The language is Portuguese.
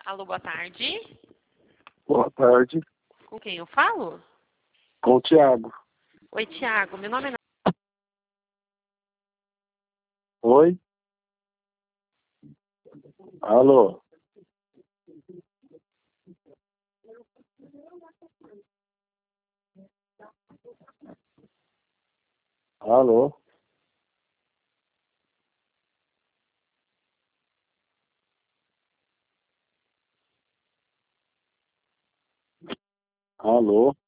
Alô, boa tarde. Boa tarde, Com quem eu falo? com o Thiago. Oi, Tiago. Meu nome é... Oi? Alô? Alô? Alô?